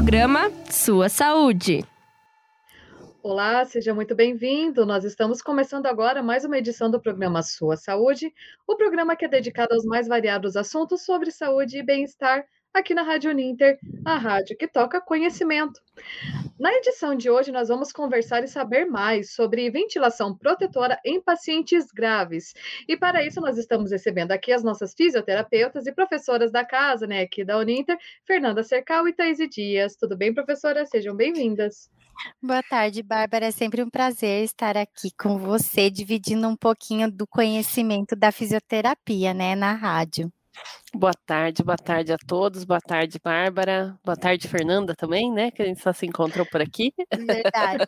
Programa Sua Saúde. Olá, seja muito bem-vindo. Nós estamos começando agora mais uma edição do programa Sua Saúde, o programa que é dedicado aos mais variados assuntos sobre saúde e bem-estar aqui na Rádio Uninter, a rádio que toca conhecimento. Na edição de hoje, nós vamos conversar e saber mais sobre ventilação protetora em pacientes graves. E para isso, nós estamos recebendo aqui as nossas fisioterapeutas e professoras da casa, né, aqui da Uninter, Fernanda Cercal e Thaís Dias. Tudo bem, professora? Sejam bem-vindas. Boa tarde, Bárbara. É sempre um prazer estar aqui com você, dividindo um pouquinho do conhecimento da fisioterapia, né, na rádio. Boa tarde a todos. Boa tarde, Bárbara. Boa tarde, Fernanda, também, né? Que a gente só se encontrou por aqui. Verdade.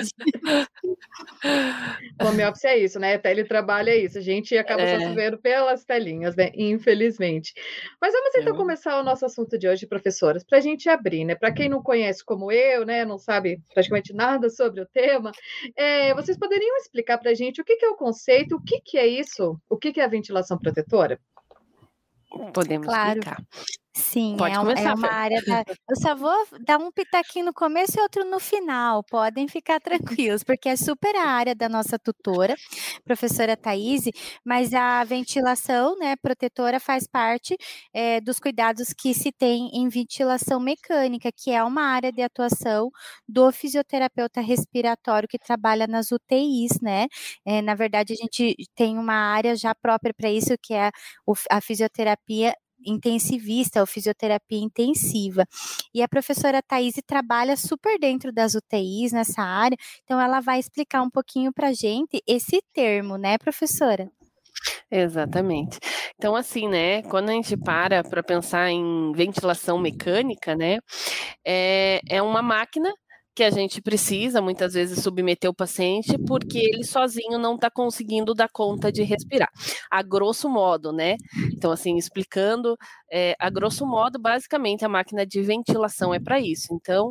Home office é isso, né? Teletrabalho é isso. A gente acaba só se vendo pelas telinhas, né? Infelizmente. Mas vamos então começar o nosso assunto de hoje, professoras, para a gente abrir, né? Para quem não conhece como eu, né? Não sabe praticamente nada sobre o tema, vocês poderiam explicar para a gente o que é o conceito, o que é isso, o que é a ventilação protetora? Podemos explicar. Sim, Pode começar, é uma área eu só vou dar um pitaquinho no começo e outro no final, podem ficar tranquilos, porque é super a área da nossa tutora, professora Thaís, mas a ventilação, né, protetora faz parte dos cuidados que se tem em ventilação mecânica, que é uma área de atuação do fisioterapeuta respiratório que trabalha nas UTIs, né? Na verdade, a gente tem uma área já própria para isso, que é a fisioterapia intensivista, ou fisioterapia intensiva. E a professora Thaís trabalha super dentro das UTIs nessa área, então ela vai explicar um pouquinho para a gente esse termo, né, professora? Exatamente. Então, assim, né, quando a gente para pensar em ventilação mecânica, né, é uma máquina que a gente precisa, muitas vezes, submeter o paciente porque ele sozinho não está conseguindo dar conta de respirar. A grosso modo, né? Então, assim, explicando, a grosso modo, basicamente, a máquina de ventilação é para isso. Então,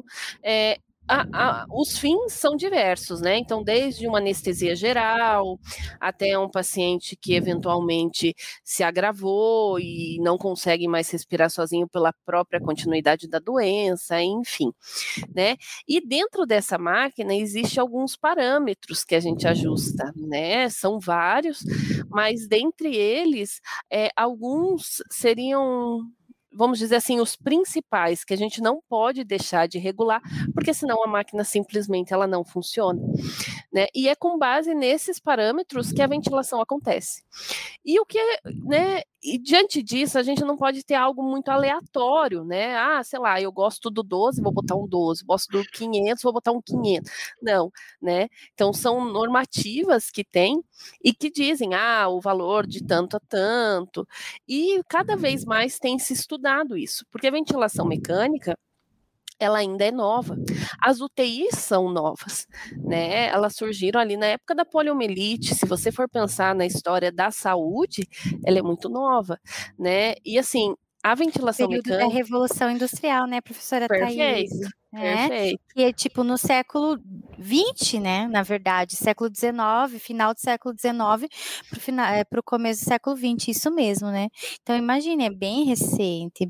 os fins são diversos, né? Então, desde uma anestesia geral até um paciente que eventualmente se agravou e não consegue mais respirar sozinho pela própria continuidade da doença, enfim, né? E dentro dessa máquina existe alguns parâmetros que a gente ajusta, né? São vários, mas dentre eles, alguns seriam, vamos dizer assim, os principais que a gente não pode deixar de regular, porque senão a máquina simplesmente ela não funciona, né? E é com base nesses parâmetros que a ventilação acontece. E o que, né? E diante disso, a gente não pode ter algo muito aleatório, né? Ah, sei lá, eu gosto do 12, vou botar um 12, gosto do 500, vou botar um 500. Não, né? Então, são normativas que tem e que dizem, o valor de tanto a tanto. E cada vez mais tem se estudado isso, porque a ventilação mecânica, ela ainda é nova. As UTIs são novas, né? Elas surgiram ali na época da poliomielite. Se você for pensar na história da saúde, ela é muito nova, né? E assim, a ventilação mecânica... da Revolução Industrial, né, professora Thaís? Perfeito. E é tipo no século XX, né, na verdade, século XIX, final do século XIX para o começo do século XX, isso mesmo, né? Então, imagine, é bem recente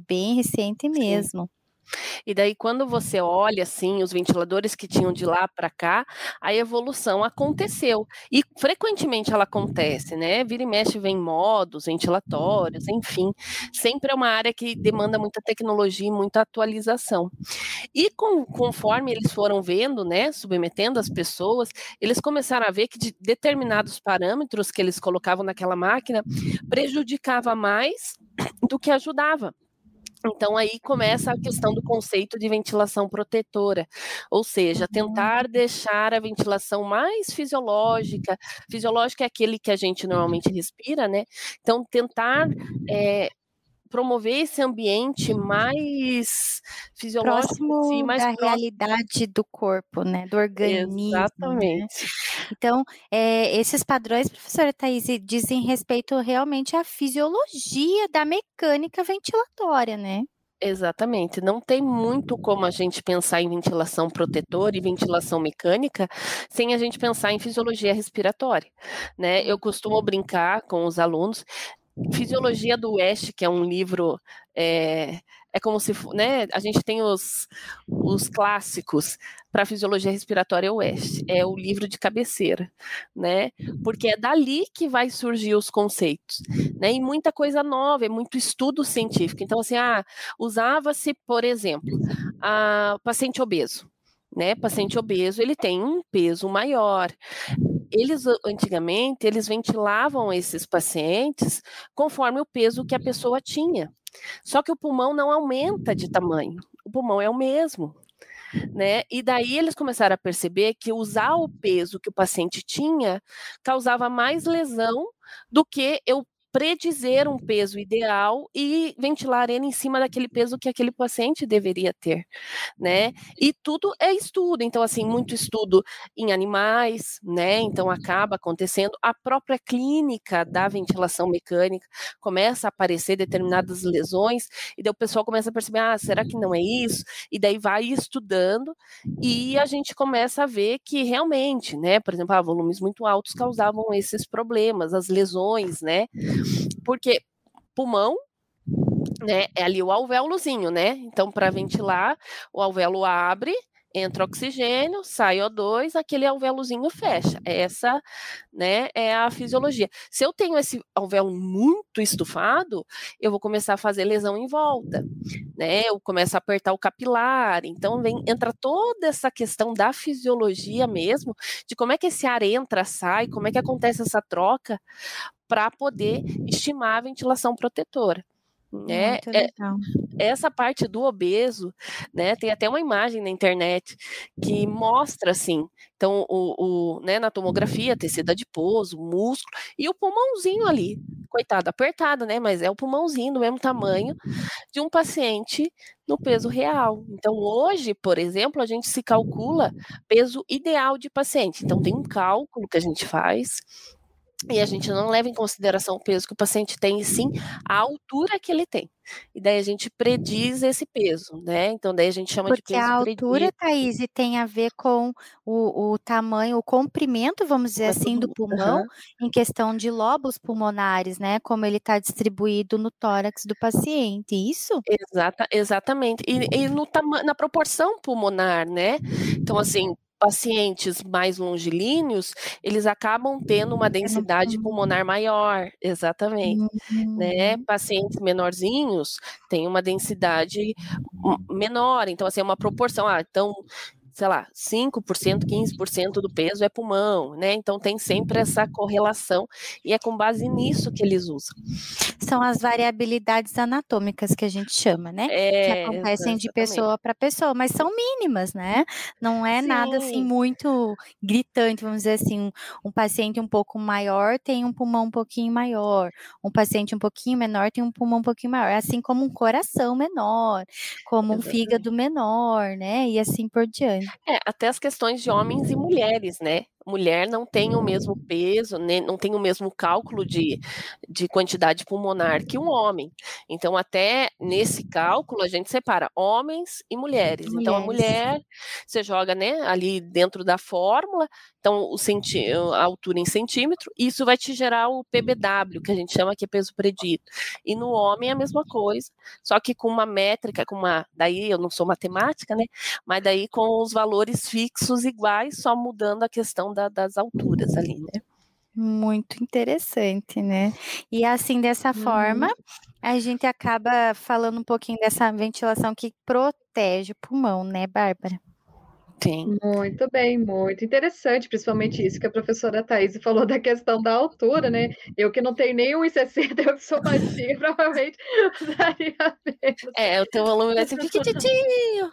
mesmo. E daí, quando você olha, assim, os ventiladores que tinham de lá para cá, a evolução aconteceu. E, frequentemente, ela acontece, né? Vira e mexe, vem modos ventilatórios, enfim. Sempre é uma área que demanda muita tecnologia e muita atualização. E, conforme eles foram vendo, né, submetendo as pessoas, eles começaram a ver que de determinados parâmetros que eles colocavam naquela máquina prejudicava mais do que ajudava. Então, aí começa a questão do conceito de ventilação protetora, ou seja, tentar deixar a ventilação mais fisiológica. Fisiológica é aquele que a gente normalmente respira, né? Então, tentar promover esse ambiente mais fisiológico, próximo da realidade do corpo, né? Do organismo. Exatamente. Né? Então, esses padrões, professora Thaís, dizem respeito realmente à fisiologia da mecânica ventilatória, né? Exatamente, não tem muito como a gente pensar em ventilação protetora e ventilação mecânica sem a gente pensar em fisiologia respiratória, né? Eu costumo brincar com os alunos. Fisiologia do Oeste, que é um livro é como se, né, a gente tem os clássicos para a Fisiologia Respiratória Oeste, é o livro de cabeceira, né, porque é dali que vai surgir os conceitos, né, e muita coisa nova, é muito estudo científico. Então, assim, usava-se, por exemplo, a paciente obeso, né, paciente obeso, ele tem um peso maior. Antigamente, eles ventilavam esses pacientes conforme o peso que a pessoa tinha. Só que o pulmão não aumenta de tamanho, o pulmão é o mesmo, né? E daí eles começaram a perceber que usar o peso que o paciente tinha causava mais lesão do que eu predizer um peso ideal e ventilar ele em cima daquele peso que aquele paciente deveria ter, né? E tudo é estudo, então assim, muito estudo em animais, né? Então acaba acontecendo a própria clínica da ventilação mecânica, começa a aparecer determinadas lesões e daí o pessoal começa a perceber, será que não é isso? E daí vai estudando e a gente começa a ver que realmente, né? Por exemplo, volumes muito altos causavam esses problemas, as lesões, né? Porque pulmão, né, é ali o alvéolozinho, né? Então, para ventilar, o alvéolo abre, entra oxigênio, sai O2, aquele alvéolozinho fecha. Essa, né, é a fisiologia. Se eu tenho esse alvéolo muito estufado, eu vou começar a fazer lesão em volta, né? Eu começo a apertar o capilar. Então, entra toda essa questão da fisiologia mesmo, de como é que esse ar entra, sai, como é que acontece essa troca, para poder estimar a ventilação protetora. Né? Muito legal. Essa parte do obeso, né? Tem até uma imagem na internet que mostra assim, então né, na tomografia, tecido adiposo, músculo e o pulmãozinho ali, coitado, apertado, né? Mas é o pulmãozinho do mesmo tamanho de um paciente no peso real. Então hoje, por exemplo, a gente se calcula peso ideal de paciente. Então tem um cálculo que a gente faz e a gente não leva em consideração o peso que o paciente tem, e sim a altura que ele tem. E daí a gente prediz esse peso, né? Então daí a gente chama de Porque a peso altura, predido. Thaís, tem a ver com o tamanho, o comprimento, vamos dizer assim, do pulmão, em questão de lóbulos pulmonares, né? Como ele está distribuído no tórax do paciente, isso? Exatamente. E na proporção pulmonar, né? Então, assim, pacientes mais longilíneos, eles acabam tendo uma densidade pulmonar maior, exatamente, né? Pacientes menorzinhos têm uma densidade menor, então assim, é uma proporção, então, sei lá, 5%, 15% do peso é pulmão, né? Então tem sempre essa correlação e é com base nisso que eles usam. São as variabilidades anatômicas que a gente chama, né? Que acontecem de pessoa para pessoa, mas são mínimas, né? Não é nada assim muito gritante, vamos dizer assim, um paciente um pouco maior tem um pulmão um pouquinho maior, um paciente um pouquinho menor tem um pulmão um pouquinho maior, assim como um coração menor, como um fígado menor, né? E assim por diante. Até as questões de homens e mulheres, né? Mulher não tem o mesmo peso, né? Não tem o mesmo cálculo de quantidade pulmonar que um homem. Então, até nesse cálculo, a gente separa homens e mulheres. Então, a mulher, você joga, né, ali dentro da fórmula, então a altura em centímetro, isso vai te gerar o PBW, que a gente chama que é peso predito. E no homem é a mesma coisa, só que com uma métrica, daí eu não sou matemática, né? Mas daí com os valores fixos iguais, só mudando a questão das alturas ali, né? Muito interessante, né? E assim, dessa forma, a gente acaba falando um pouquinho dessa ventilação que protege o pulmão, né, Bárbara? Sim. Muito bem, muito interessante, principalmente isso que a professora Thaís falou da questão da altura, né? Eu que não tenho nem 1,60, eu que sou baixinha, provavelmente daria menos. O teu volume vai ser pequititinho.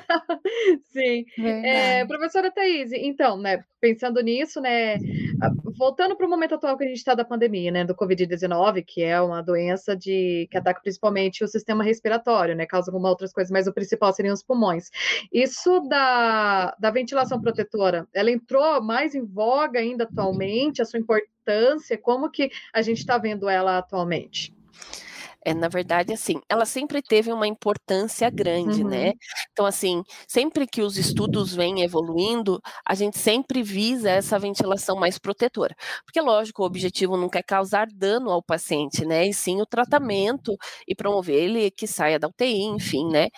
Sim. Professora Thaís, então, né, pensando nisso, né, voltando para o momento atual que a gente está da pandemia, né, do Covid-19, que é uma doença que ataca principalmente o sistema respiratório, né, causa algumas outras coisas, mas o principal seriam os pulmões. Isso da ventilação protetora, ela entrou mais em voga ainda atualmente, a sua importância, como que a gente está vendo ela atualmente? Na verdade, assim, ela sempre teve uma importância grande, né? Então, assim, sempre que os estudos vêm evoluindo, a gente sempre visa essa ventilação mais protetora. Porque, lógico, o objetivo nunca é causar dano ao paciente, né? E sim o tratamento e promover ele que saia da UTI, enfim, né?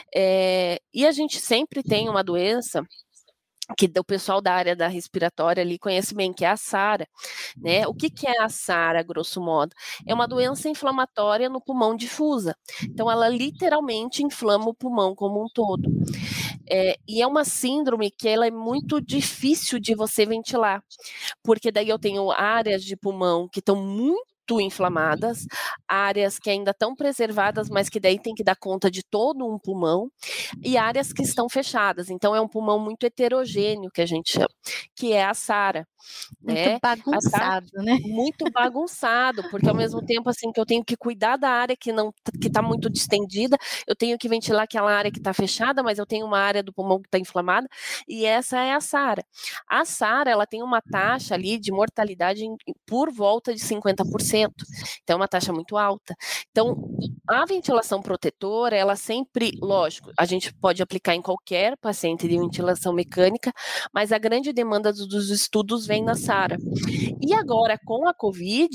E a gente sempre tem uma doença que o pessoal da área da respiratória ali conhece bem, que é a SARA, né? O que é a SARA, grosso modo? É uma doença inflamatória no pulmão difusa. Então, ela literalmente inflama o pulmão como um todo. E é uma síndrome que ela é muito difícil de você ventilar, porque daí eu tenho áreas de pulmão que estão muito inflamadas, áreas que ainda estão preservadas, mas que daí tem que dar conta de todo um pulmão, e áreas que estão fechadas. Então, é um pulmão muito heterogêneo, que a gente chama, que é a SARA. Muito bagunçado, né? Muito bagunçado, porque ao mesmo tempo assim que eu tenho que cuidar da área que está muito distendida, eu tenho que ventilar aquela área que está fechada, mas eu tenho uma área do pulmão que está inflamada, e essa é a SARA. A SARA, ela tem uma taxa ali de mortalidade por volta de 50%, então é uma taxa muito alta. Então, a ventilação protetora, ela sempre, lógico, a gente pode aplicar em qualquer paciente de ventilação mecânica, mas a grande demanda dos estudos vem na SARA. E agora, com a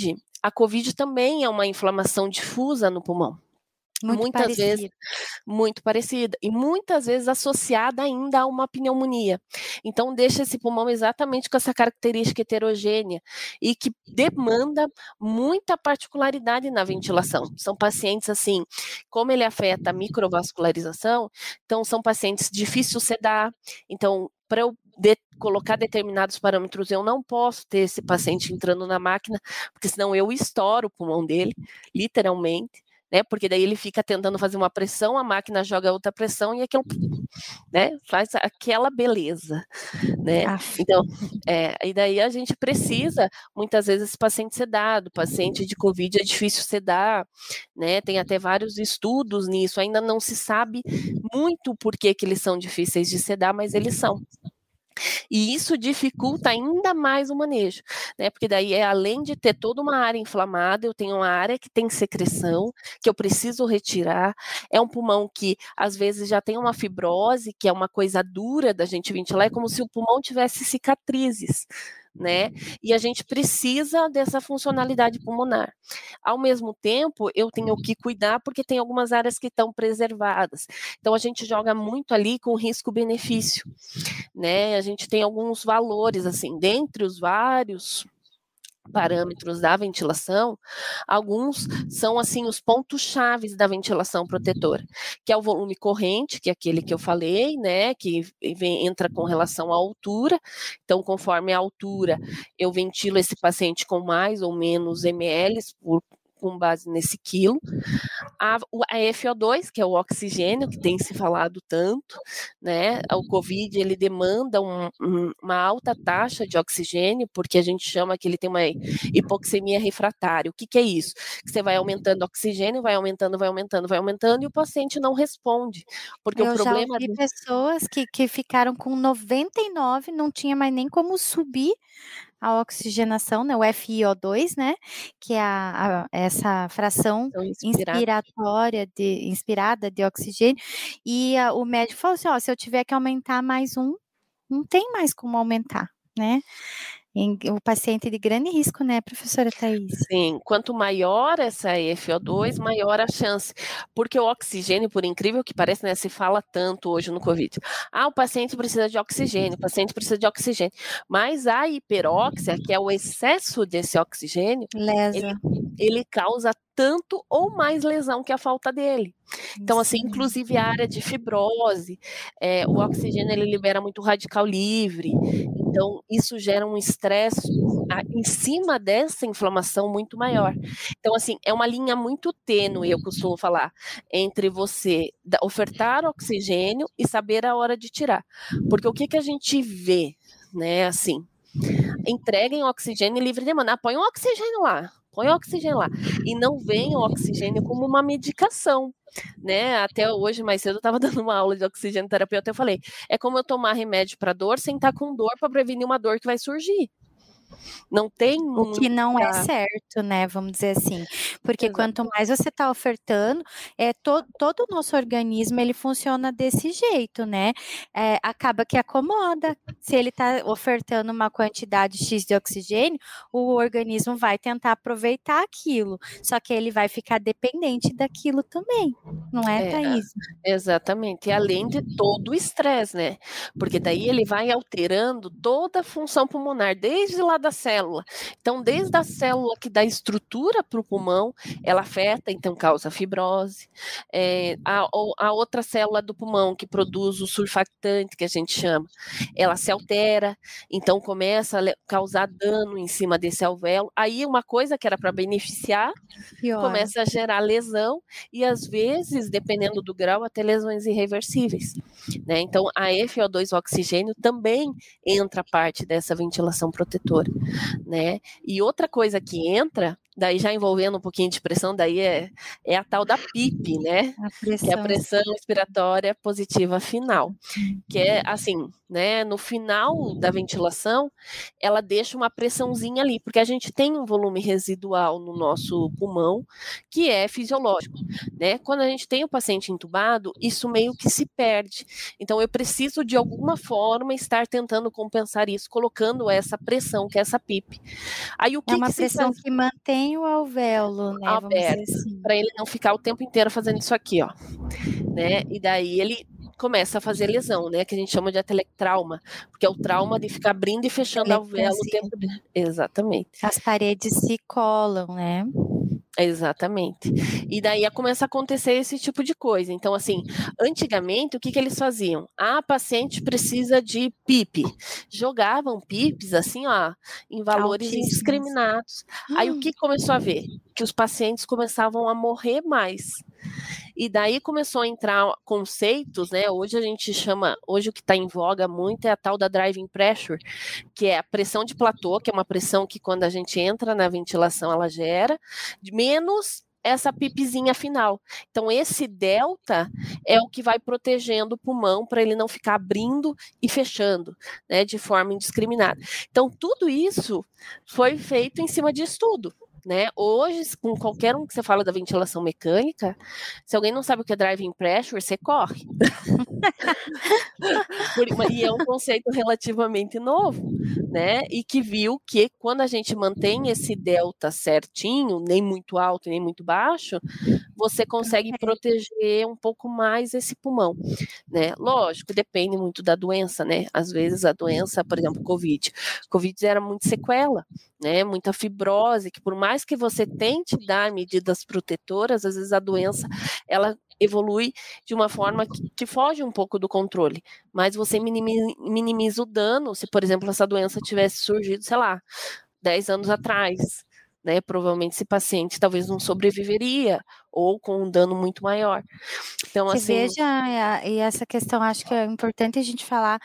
COVID também é uma inflamação difusa no pulmão. Muitas vezes muito parecida e muitas vezes associada ainda a uma pneumonia. Então deixa esse pulmão exatamente com essa característica heterogênea e que demanda muita particularidade na ventilação. São pacientes assim, como ele afeta a microvascularização, então são pacientes difíceis de sedar. Então, para eu colocar determinados parâmetros, eu não posso ter esse paciente entrando na máquina, porque senão eu estouro o pulmão dele, literalmente. Né, porque daí ele fica tentando fazer uma pressão, a máquina joga outra pressão e aquilo, né, faz aquela beleza, né? Então, e daí a gente precisa, muitas vezes, esse paciente sedado, paciente de COVID é difícil sedar, né? Tem até vários estudos nisso, ainda não se sabe muito por que eles são difíceis de sedar, mas eles são. E isso dificulta ainda mais o manejo, né? Porque daí, além de ter toda uma área inflamada, eu tenho uma área que tem secreção, que eu preciso retirar. É um pulmão que, às vezes, já tem uma fibrose, que é uma coisa dura da gente ventilar, é como se o pulmão tivesse cicatrizes, né? E a gente precisa dessa funcionalidade pulmonar. Ao mesmo tempo, eu tenho que cuidar porque tem algumas áreas que estão preservadas. Então, a gente joga muito ali com risco-benefício, né? A gente tem alguns valores, assim, dentre os vários parâmetros da ventilação, alguns são assim os pontos chaves da ventilação protetora, que é o volume corrente, que é aquele que eu falei, né, que entra com relação à altura. Então, conforme a altura, eu ventilo esse paciente com mais ou menos ml com base nesse quilo. A FO2, que é o oxigênio, que tem se falado tanto, né? O COVID, ele demanda uma alta taxa de oxigênio, porque a gente chama que ele tem uma hipoxemia refratária. O que é isso? Que você vai aumentando o oxigênio, vai aumentando, e o paciente não responde. Porque o problema... Eu já vi pessoas que ficaram com 99, não tinha mais nem como subir a oxigenação, né, o FiO2, né, que é essa fração inspirada de oxigênio, e o médico falou assim, se eu tiver que aumentar mais não tem mais como aumentar, né? O paciente de grande risco, né, professora Thaís? Sim, quanto maior essa FO2, maior a chance, porque o oxigênio, por incrível que pareça, né, se fala tanto hoje no COVID, o paciente precisa de oxigênio, mas a hiperóxia, que é o excesso desse oxigênio, ele causa tanto ou mais lesão que a falta dele. Então, assim, inclusive a área de fibrose, o oxigênio ele libera muito radical livre, então isso gera um estresse em cima dessa inflamação muito maior. Então, assim, é uma linha muito tênue, eu costumo falar, entre você ofertar oxigênio e saber a hora de tirar. Porque o que a gente vê, né, assim, entreguem oxigênio livre de demanda, põe um oxigênio lá, e não vem o oxigênio como uma medicação, né? Até hoje, mais cedo, eu estava dando uma aula de oxigênio terapeuta, eu falei, é como eu tomar remédio para dor sem estar com dor para prevenir uma dor que vai surgir. Não tem O que não é certo, né? Vamos dizer assim. Porque quanto mais você está ofertando, todo o nosso organismo ele funciona desse jeito, né? Acaba que acomoda. Se ele está ofertando uma quantidade X de oxigênio, o organismo vai tentar aproveitar aquilo. Só que ele vai ficar dependente daquilo também, não é, Thaís? Exatamente. E além de todo o estresse, né? Porque daí ele vai alterando toda a função pulmonar, desde lá da célula. Então, desde a célula que dá estrutura para o pulmão, ela afeta, então causa fibrose. A outra célula do pulmão que produz o surfactante, que a gente chama, ela se altera, então começa a causar dano em cima desse alvéolo. Aí uma coisa que era para beneficiar, começa a gerar lesão e às vezes, dependendo do grau, até lesões irreversíveis, né? Então, a FO2 oxigênio também entra parte dessa ventilação protetora, né? E outra coisa que entra, daí já envolvendo um pouquinho de pressão, daí é a tal da PIP, né? Que é a pressão expiratória positiva final, que é assim, né? No final da ventilação, ela deixa uma pressãozinha ali, porque a gente tem um volume residual no nosso pulmão, que é fisiológico, né? Quando a gente tem o paciente entubado, isso meio que se perde. Então, eu preciso, de alguma forma, estar tentando compensar isso, colocando essa pressão, que é essa PIP. Aí, uma pressão que mantém o alvéolo, né? Aberto, para ele não ficar o tempo inteiro fazendo isso aqui, ó. Né? E daí ele começa a fazer lesão, né? Que a gente chama de atelectrauma, porque é o trauma de ficar abrindo e fechando o alvéolo o tempo inteiro. Exatamente. As paredes se colam, né? Exatamente. E daí começa a acontecer esse tipo de coisa. Então, assim, antigamente, o que eles faziam? A paciente precisa de PIP. Jogavam PIPs, assim, ó, em valores indiscriminados. Aí, o que começou a ver? Que os pacientes começavam a morrer mais. E daí começou a entrar conceitos, né? Hoje a gente chama, hoje o que está em voga muito é a tal da driving pressure, que é a pressão de platô, que é uma pressão que quando a gente entra na ventilação ela gera, menos essa pipizinha final. Então, esse delta é o que vai protegendo o pulmão para ele não ficar abrindo e fechando, né, de forma indiscriminada. Então, tudo isso foi feito em cima de estudo. Né? Hoje, com qualquer um que você fala da ventilação mecânica, se alguém não sabe o que é driving pressure, você corre. E é um conceito relativamente novo, né? E que viu que quando a gente mantém esse delta certinho, nem muito alto, nem muito baixo, você consegue proteger um pouco mais esse pulmão, né? Lógico, depende muito da doença, né? Às vezes a doença, por exemplo, Covid era muito sequela, né? Muita fibrose, que por mais que você tente dar medidas protetoras, às vezes a doença, ela evolui de uma forma que foge um pouco do controle, mas você minimiza o dano se, por exemplo, essa doença tivesse surgido, sei lá, 10 anos atrás, né? Provavelmente esse paciente talvez não sobreviveria ou com um dano muito maior. Então, Você assim, veja, e essa questão acho que é importante a gente falar,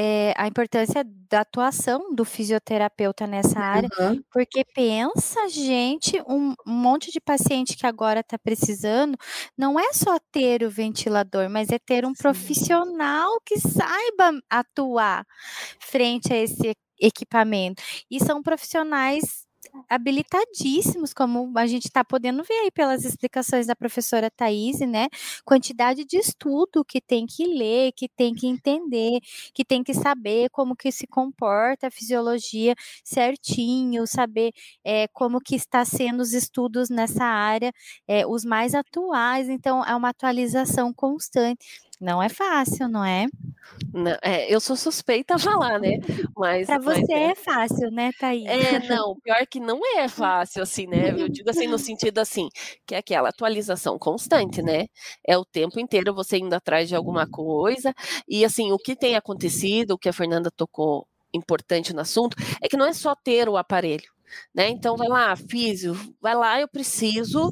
a importância da atuação do fisioterapeuta nessa área, porque pensa, gente, um monte de paciente que agora está precisando, não é só ter o ventilador, mas é ter um profissional que saiba atuar frente a esse equipamento. E são profissionais habilitadíssimos, como a gente está podendo ver aí pelas explicações da professora Thaís, né? Quantidade de estudo que tem que ler, que tem que entender, que tem que saber como que se comporta a fisiologia certinho, saber como que está sendo os estudos nessa área, os mais atuais, então é uma atualização constante. Não é fácil, não é? Não, eu sou suspeita a falar, né? Para você é fácil, né, Thaís? Não, pior que não é fácil, assim, né? Eu digo assim, no sentido assim, que é aquela atualização constante, né? É o tempo inteiro você indo atrás de alguma coisa, e assim, o que tem acontecido, o que a Fernanda tocou importante no assunto, é que não é só ter o aparelho, né? Então, vai lá, físio, vai lá, eu preciso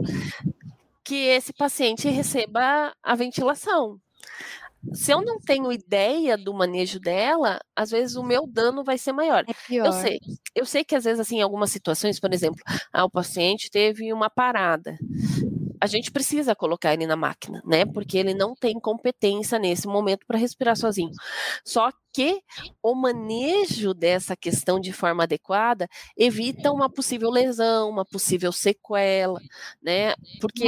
que esse paciente receba a ventilação. Se eu não tenho ideia do manejo dela, às vezes o meu dano vai ser maior. É pior. Eu sei que às vezes, assim, em algumas situações, por exemplo, o paciente teve uma parada. a gente precisa colocar ele na máquina, né? Porque ele não tem competência nesse momento para respirar sozinho. Só que o manejo dessa questão de forma adequada evita uma possível lesão, uma possível sequela, né? Porque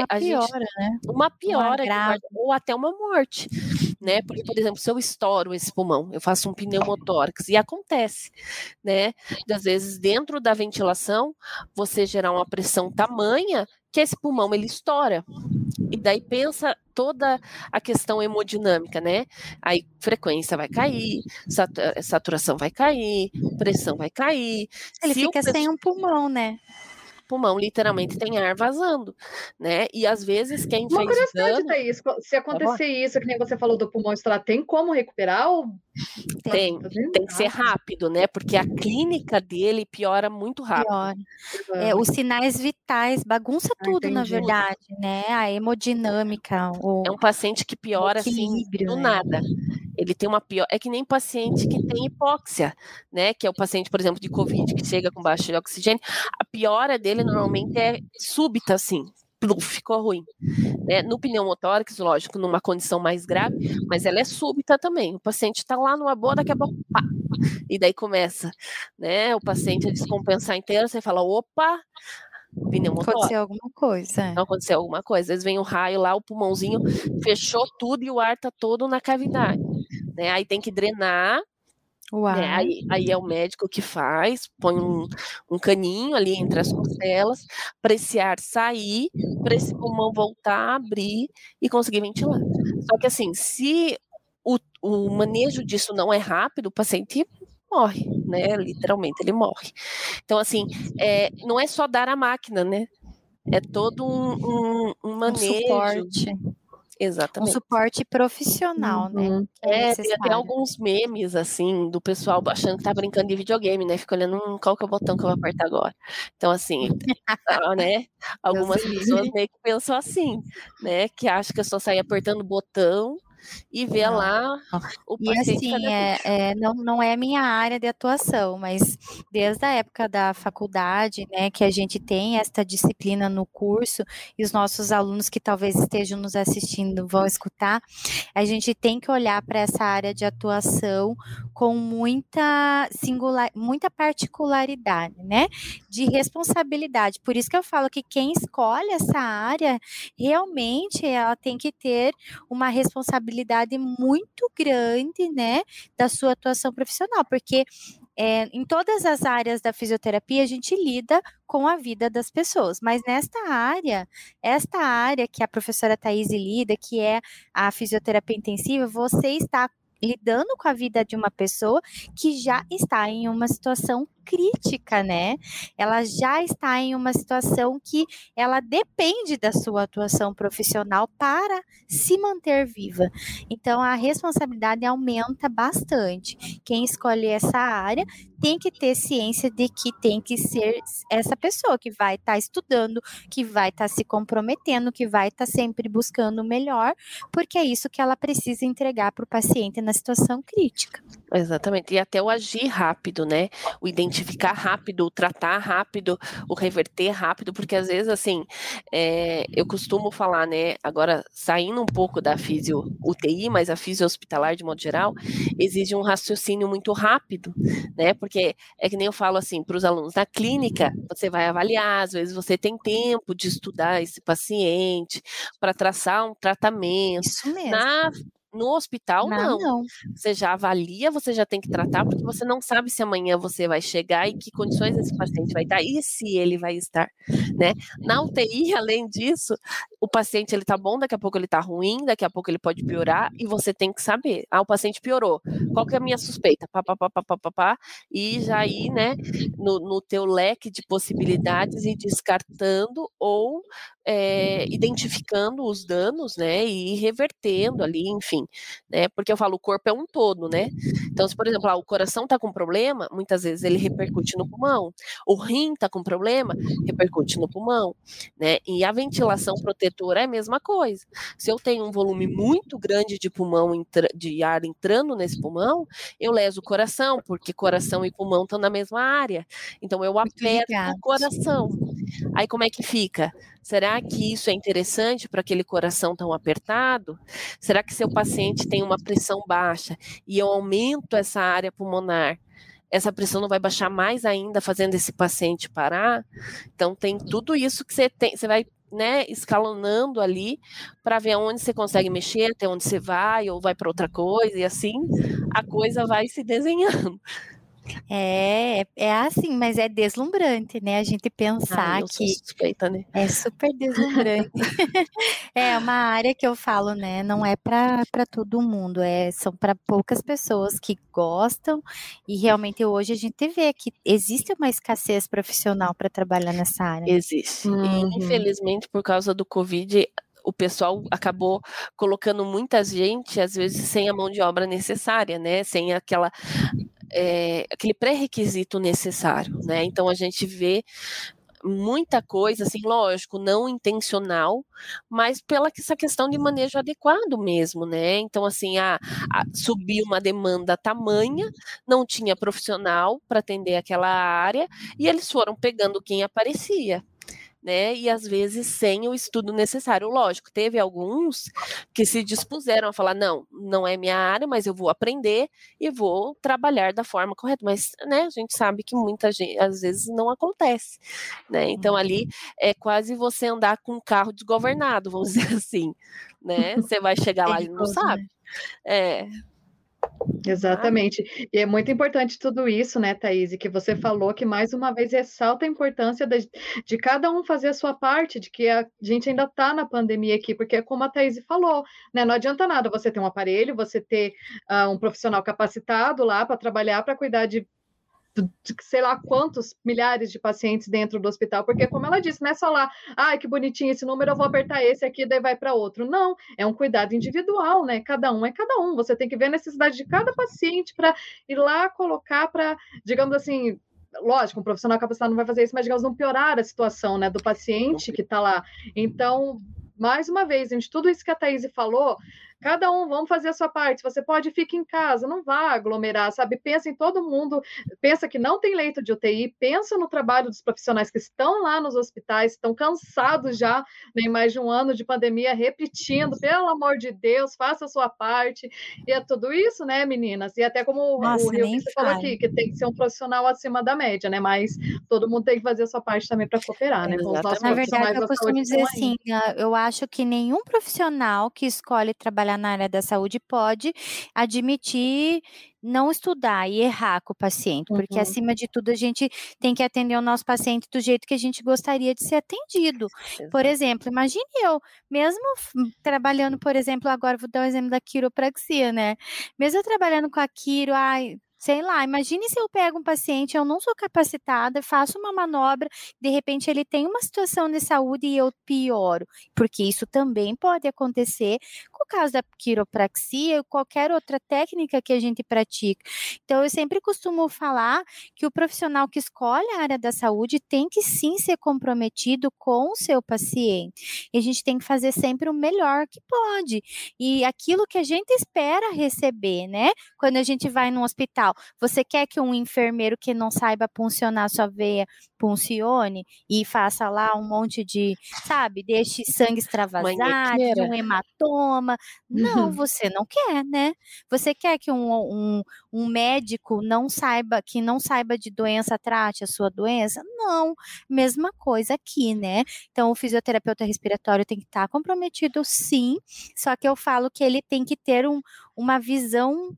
uma piora, ou até uma morte, né? Porque, por exemplo, se eu estouro esse pulmão, eu faço um pneumotórax, e acontece, né? Às vezes, dentro da ventilação, você gerar uma pressão tamanha que esse pulmão ele estoura. E daí pensa toda a questão hemodinâmica, né? Aí frequência vai cair, saturação vai cair, pressão vai cair. Ele fica sem um pulmão, né? pulmão literalmente tem ar vazando, né? E às vezes quem fez dano... Thaís, se acontecer isso, que nem você falou do pulmão estourar, tem como recuperar? Ou... Tem que ser rápido, né? Porque a clínica dele piora muito rápido. Os sinais vitais, bagunça tudo, na verdade, né? A hemodinâmica. É um paciente que piora assim, do nada. Ele tem uma pior... É que nem paciente que tem hipóxia, né? Que é o paciente, por exemplo, de Covid, que chega com baixo de oxigênio. A piora dele normalmente é súbita, assim. Ficou ruim. Né? No pneumotórax, lógico, numa condição mais grave, mas ela é súbita também. O paciente está lá numa boa, daqui a pouco, pá! E daí começa, né? O paciente a descompensar inteiro, você fala, opa! Aconteceu alguma coisa. Não aconteceu alguma coisa. Às vezes vem um raio lá, o pulmãozinho fechou tudo e o ar tá todo na cavidade. Né? Aí tem que drenar. Né? Aí é o médico que faz, põe um caninho ali entre as costelas para esse ar sair, para esse pulmão voltar a abrir e conseguir ventilar. Só que assim, se o manejo disso não é rápido, o paciente morre, né? Literalmente ele morre. Então assim, não é só dar a máquina, né? É todo um manejo. Um suporte. Exatamente. Um suporte profissional, né? Tem até alguns memes, assim, do pessoal achando que tá brincando de videogame, né? Fica olhando, qual que é o botão que eu vou apertar agora? Então, assim, né? Algumas pessoas meio que pensam assim, né? Que acham que é só sair apertando o botão e ver lá o paciente. E assim, não é a minha área de atuação, mas desde a época da faculdade, né, que a gente tem esta disciplina no curso, e os nossos alunos que talvez estejam nos assistindo vão escutar, a gente tem que olhar para essa área de atuação com muita particularidade, né, de responsabilidade. Por isso que eu falo que quem escolhe essa área, realmente ela tem que ter uma responsabilidade muito grande, né, da sua atuação profissional, porque em todas as áreas da fisioterapia a gente lida com a vida das pessoas, mas esta área que a professora Thaís lida, que é a fisioterapia intensiva, você está lidando com a vida de uma pessoa que já está em uma situação crítica, né? Ela já está em uma situação que ela depende da sua atuação profissional para se manter viva. Então, a responsabilidade aumenta bastante. Quem escolhe essa área tem que ter ciência de que tem que ser essa pessoa que vai estar estudando, que vai estar se comprometendo, que vai estar sempre buscando o melhor, porque é isso que ela precisa entregar para o paciente na situação crítica. Exatamente, e até o agir rápido, né? O identificar rápido, o tratar rápido, o reverter rápido, porque às vezes, assim, eu costumo falar, né, agora saindo um pouco da fisio UTI, mas a fisio hospitalar de modo geral, exige um raciocínio muito rápido, né? Porque é que nem eu falo assim para os alunos, na clínica você vai avaliar, às vezes você tem tempo de estudar esse paciente para traçar um tratamento. Isso mesmo. No hospital, não. Você já avalia, você já tem que tratar, porque você não sabe se amanhã você vai chegar e que condições esse paciente vai estar e se ele vai estar, né? Na UTI, além disso, o paciente ele tá bom, daqui a pouco ele tá ruim, daqui a pouco ele pode piorar e você tem que saber. O paciente piorou. Qual que é a minha suspeita? E já ir, né, no teu leque de possibilidades e descartando ou identificando os danos, né, e revertendo ali, enfim, né, porque eu falo, o corpo é um todo, né, então se, por exemplo, o coração tá com problema, muitas vezes ele repercute no pulmão, o rim tá com problema, repercute no pulmão, né, e a ventilação protetora é a mesma coisa, se eu tenho um volume muito grande de pulmão, de ar entrando nesse pulmão, eu leso o coração, porque coração e pulmão estão na mesma área, então eu aperto o coração, aí como é que fica? Será que isso é interessante para aquele coração tão apertado? Será que seu paciente tem uma pressão baixa e eu aumento essa área pulmonar? Essa pressão não vai baixar mais ainda, fazendo esse paciente parar? Então, tem tudo isso que você vai, né, escalonando ali para ver aonde você consegue mexer, até onde você vai, ou vai para outra coisa, e assim a coisa vai se desenhando. É assim, mas é deslumbrante, né? A gente pensar Eu sou que suspeita, né? é super deslumbrante. É uma área que eu falo, né? Não é para todo mundo, são para poucas pessoas que gostam, e realmente hoje a gente vê que existe uma escassez profissional para trabalhar nessa área. Existe. E, infelizmente, por causa do Covid, o pessoal acabou colocando muita gente, às vezes, sem a mão de obra necessária, né? Sem aquele pré-requisito necessário, né? Então, a gente vê muita coisa, assim, lógico, não intencional, mas pela essa questão de manejo adequado mesmo, né? Então, assim, subiu uma demanda tamanha, não tinha profissional para atender aquela área, e eles foram pegando quem aparecia, né? E às vezes sem o estudo necessário. Lógico, teve alguns que se dispuseram a falar, não é minha área, mas eu vou aprender e vou trabalhar da forma correta. Mas, né, a gente sabe que muita gente, às vezes, não acontece, né? Então, ali é quase você andar com um carro desgovernado, vamos dizer assim, né? Você vai chegar lá e não sabe. Exatamente. E é muito importante tudo isso, né, Thaís, que você falou, que mais uma vez ressalta a importância de cada um fazer a sua parte, de que a gente ainda está na pandemia aqui, porque como a Thaís falou, né, não adianta nada você ter um aparelho, você ter um profissional capacitado lá para trabalhar, para cuidar de sei lá quantos milhares de pacientes dentro do hospital, porque como ela disse, não é só lá, que bonitinho esse número, eu vou apertar esse aqui, daí vai para outro. Não, é um cuidado individual, né? Cada um é cada um. Você tem que ver a necessidade de cada paciente para ir lá colocar para, digamos assim, lógico, um profissional capacitado não vai fazer isso, mas digamos, não piorar a situação, né, do paciente que está lá. Então, mais uma vez, gente, tudo isso que a Thaís falou, cada um, vamos fazer a sua parte. Se você pode, fique em casa, não vá aglomerar, sabe? Pensa em todo mundo, pensa que não tem leito de UTI, pensa no trabalho dos profissionais que estão lá nos hospitais, estão cansados já, né, em mais de um ano de pandemia, repetindo, pelo amor de Deus, faça a sua parte. E é tudo isso, né, meninas? E até como o Rio que você falou aqui, que tem que ser um profissional acima da média, né? Mas todo mundo tem que fazer a sua parte também para cooperar, né? Com os nossos Na verdade, eu costumo dizer assim, eu acho que nenhum profissional que escolhe trabalhar na área da saúde pode admitir não estudar e errar com o paciente, porque acima de tudo a gente tem que atender o nosso paciente do jeito que a gente gostaria de ser atendido. Por exemplo, imagine eu, mesmo trabalhando, por exemplo, agora vou dar o exemplo da quiropraxia, né? Mesmo eu trabalhando com a quiro, sei lá, imagine se eu pego um paciente, eu não sou capacitada, faço uma manobra, de repente ele tem uma situação de saúde e eu pioro, porque isso também pode acontecer com o caso da quiropraxia ou qualquer outra técnica que a gente pratica. Então, eu sempre costumo falar que o profissional que escolhe a área da saúde tem que sim ser comprometido com o seu paciente. E a gente tem que fazer sempre o melhor que pode. E aquilo que a gente espera receber, né? Quando a gente vai num hospital, você quer que um enfermeiro que não saiba puncionar sua veia puncione e faça lá um monte de, sabe, deixe sangue extravasar, de um hematoma? Não, você não quer, né? Você quer que um médico que não saiba de doença trate a sua doença? Não, mesma coisa aqui, né? Então, o fisioterapeuta respiratório tem que estar comprometido, sim, só que eu falo que ele tem que ter uma visão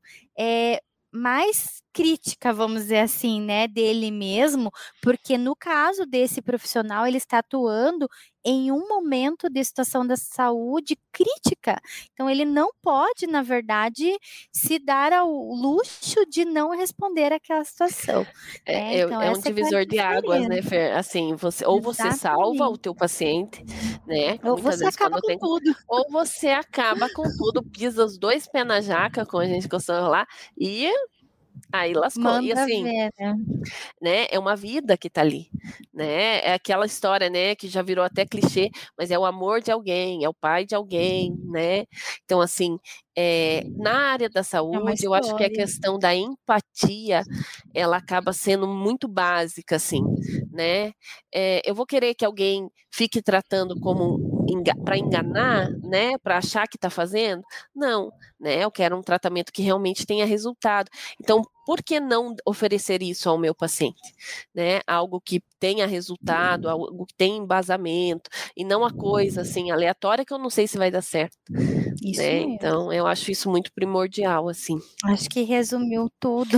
mais crítica, vamos dizer assim, né, dele mesmo, porque no caso desse profissional, ele está atuando em um momento de situação da saúde crítica. Então, ele não pode, na verdade, se dar ao luxo de não responder àquela situação. Então, é um divisor de águas, né, Fer? Assim, você salva o teu paciente, né? Ou você acaba com tudo. Ou você acaba com tudo, pisa os dois pés na jaca, como a gente costuma falar, e Aí lascou. Manda E assim, ver, né? É uma vida que tá ali, né? É aquela história, né? Que já virou até clichê, mas é o amor de alguém, é o pai de alguém, né? Então, assim, na área da É uma saúde, eu acho que a história. questão da empatia, ela acaba sendo muito básica, assim, né? Eu vou querer que alguém fique tratando como para enganar, né? Para achar que está fazendo? Não, né? Eu quero um tratamento que realmente tenha resultado. Então, por que não oferecer isso ao meu paciente? Né? Algo que tenha resultado, algo que tenha embasamento, e não a coisa assim aleatória que eu não sei se vai dar certo. Isso Né? mesmo. Então, eu acho isso muito primordial, assim. Acho que resumiu tudo.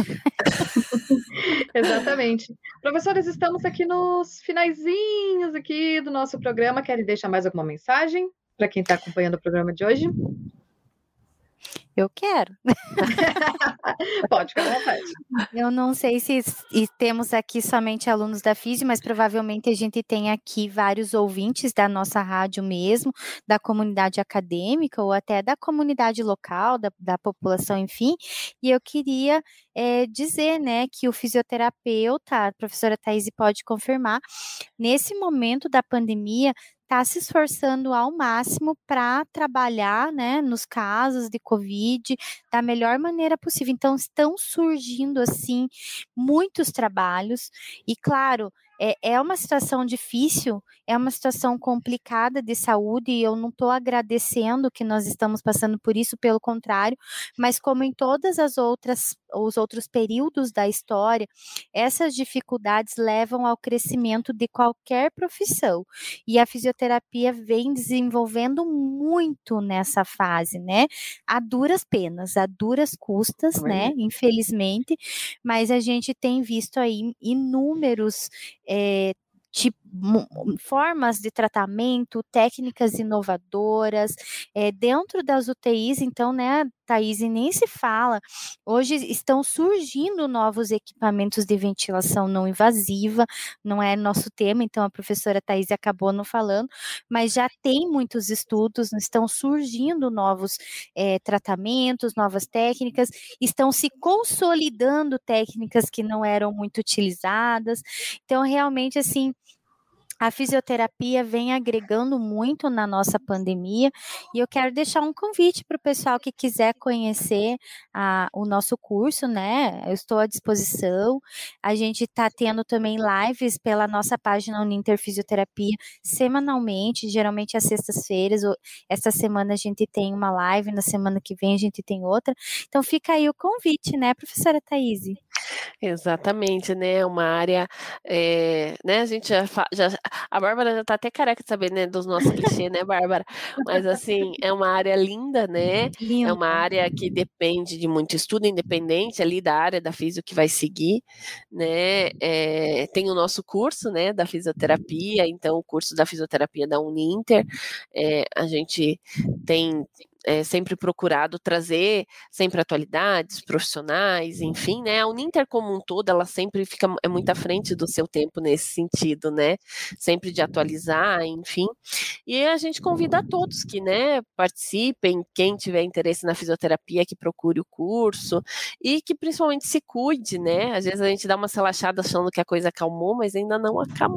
Exatamente. Professores, estamos aqui nos finaizinhos aqui do nosso programa. Querem deixar mais alguma mensagem para quem está acompanhando o programa de hoje? Eu quero. Pode ficar à vontade. Eu não sei se temos aqui somente alunos da Físio, mas provavelmente a gente tem aqui vários ouvintes da nossa rádio mesmo, da comunidade acadêmica ou até da comunidade local, da população, enfim. E eu queria dizer, né, que o fisioterapeuta, a professora Thaís pode confirmar, nesse momento da pandemia, está se esforçando ao máximo para trabalhar, né, nos casos de Covid da melhor maneira possível. Então, estão surgindo, assim, muitos trabalhos e, claro, é uma situação difícil, é uma situação complicada de saúde e eu não estou agradecendo que nós estamos passando por isso, pelo contrário, mas como em todas os outros períodos da história, essas dificuldades levam ao crescimento de qualquer profissão e a fisioterapia vem desenvolvendo muito nessa fase, né? A duras penas, a duras custas, né? Infelizmente, mas a gente tem visto aí inúmeros formas de tratamento, técnicas inovadoras, dentro das UTIs, então, né, Thaís, nem se fala, hoje estão surgindo novos equipamentos de ventilação não invasiva, não é nosso tema, então a professora Thaís acabou não falando, mas já tem muitos estudos, estão surgindo novos tratamentos, novas técnicas, estão se consolidando técnicas que não eram muito utilizadas, então realmente assim, a fisioterapia vem agregando muito na nossa pandemia e eu quero deixar um convite para o pessoal que quiser conhecer o nosso curso, né? Eu estou à disposição. A gente está tendo também lives pela nossa página Uninter Fisioterapia semanalmente, geralmente às sextas-feiras. Esta semana a gente tem uma live, na semana que vem a gente tem outra. Então fica aí o convite, né, professora Thaís? Exatamente, né? Uma área, né? A gente a Bárbara já tá até careca de saber, né? Dos nossos clichês, né, Bárbara? Mas assim, é uma área linda, né? Linda. É uma área que depende de muito estudo, independente ali da área da físio que vai seguir, né? Tem o nosso curso, né? Da fisioterapia, então o curso da fisioterapia da Uninter, a gente tem sempre procurado trazer sempre atualidades profissionais, enfim, né? A Uninter como um todo, ela sempre é muito à frente do seu tempo nesse sentido, né? Sempre de atualizar, enfim. E a gente convida a todos que, né, participem, quem tiver interesse na fisioterapia, que procure o curso e que principalmente se cuide, né? Às vezes a gente dá uma relaxada achando que a coisa acalmou, mas ainda não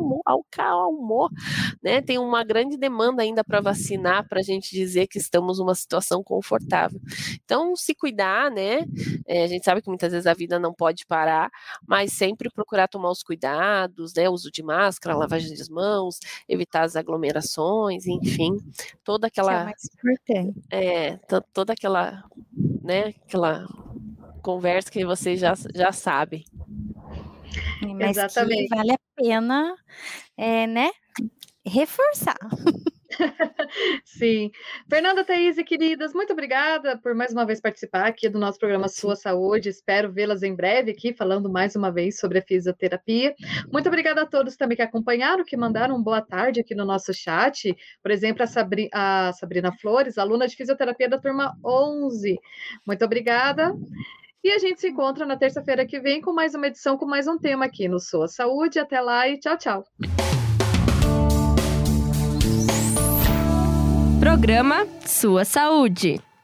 acalmou, né? Tem uma grande demanda ainda para vacinar, para a gente dizer que estamos numa situação confortável. Então, se cuidar, né? A gente sabe que muitas vezes a vida não pode parar, mas sempre procurar tomar os cuidados, né? Uso de máscara, lavagem das mãos, evitar as aglomerações, enfim, toda aquela. Que é o mais importante. Toda aquela, né? Aquela conversa que vocês já sabem. Mas exatamente. que vale a pena, né? Reforçar. Sim. Fernanda, Thaís e queridas, muito obrigada por mais uma vez participar aqui do nosso programa Sua Saúde. Espero vê-las em breve aqui, falando mais uma vez sobre a fisioterapia. Muito obrigada a todos também que acompanharam, que mandaram boa tarde aqui no nosso chat. Por exemplo, a Sabrina Flores, aluna de fisioterapia da turma 11. Muito obrigada. E a gente se encontra na terça-feira que vem com mais uma edição, com mais um tema aqui no Sua Saúde. Até lá e tchau, tchau. Programa Sua Saúde.